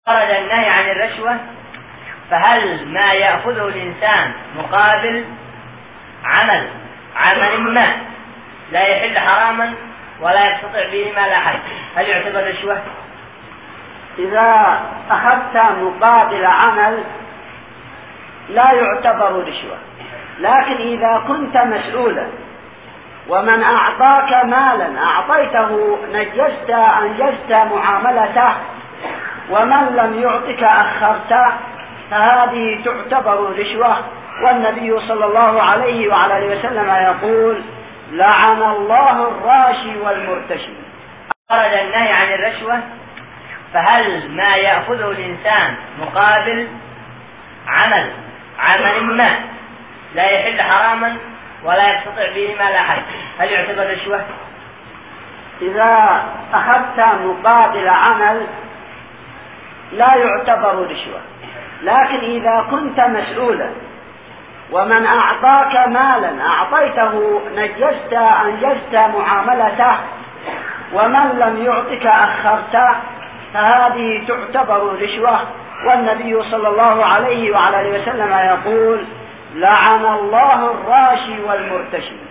ورد النهي عن الرشوة، فهل ما يأخذه الإنسان مقابل عمل ما لا يحل حراما ولا يستطيع به مال أحد هل يعتبر رشوة؟ إذا أخذت مقابل عمل لا يعتبر رشوة، لكن إذا كنت مسؤولا ومن أعطاك مالا أعطيته أنجزت معاملته، ومن لم يعطك أخرته، فهذه تعتبر رشوة. والنبي صلى الله عليه وعلى آله وسلم يقول: لعن الله الراشي والمرتشي. ورد النهي عن الرشوة، فهل ما يأخذه الإنسان مقابل عمل ما لا يحل حراما ولا يستطيع به مال أحد هل يعتبر رشوة؟ إذا أخذت مقابل عمل لا يعتبر رشوة، لكن إذا كنت مسؤولا ومن أعطاك مالا أعطيته أنجزت معاملته، ومن لم يعطك أخرته، فهذه تعتبر رشوة. والنبي صلى الله عليه وعلى آله وسلم يقول: لعن الله الراشي والمرتشي.